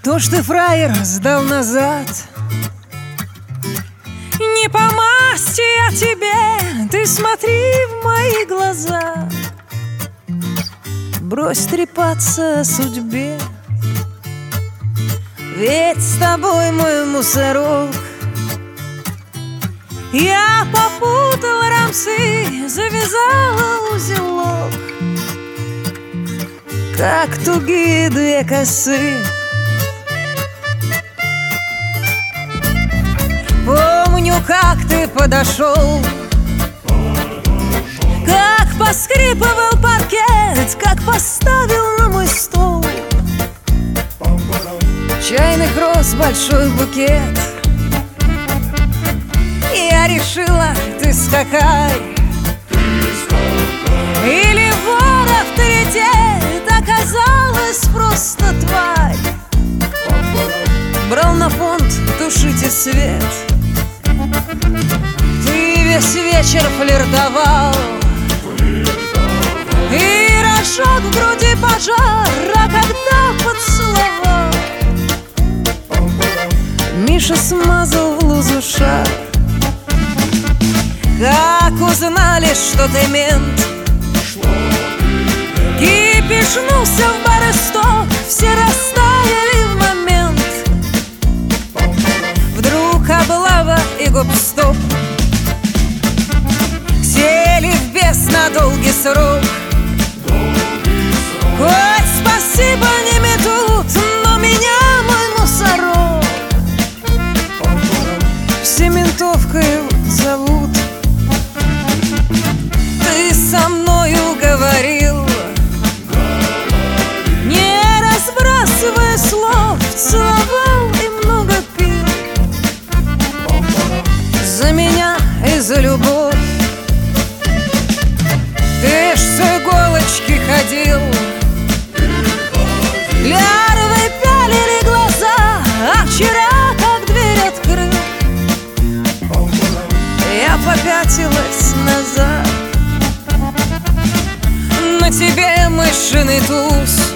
Что ж ты, фраер, сдал назад? Не по масти я тебе, ты смотри в мои глаза. Брось трепаться о судьбе, ведь с тобой мой мусорок. Я попутала рамсы, завязала узелок, как тугие две косы. Помню, как ты подошел, как поскрипывал паркет, как поставил на мой стол чайных роз большой букет. Я решила, ты скакай, или вор авторитет, оказалась просто тварь. Брал на понт, тушите свет. Ты весь вечер флиртовал, и разжег в груди пожар, а когда поцеловал, Миша смазал в лузу шар. Как узнали, что ты мент, кипишнулся в бар стоп, все растаяли в момент. Вдруг облава и гоп-стоп сели в бес на долгий срок. Хоть спасибо не метут, но меня мой мусорок все ментовкой зовут. Ты со мною говорил, не разбрасывая слов, целовал и много пил. За меня и за любовь ты ж с иголочки ходил. Лярвы пялили глаза, а вчера как дверь открыл, я попятилась назад. На тебе мышиный туз,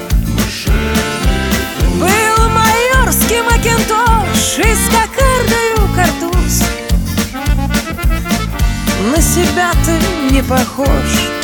был майорский макинтош и с кокардою картуз. На себя ты не похож.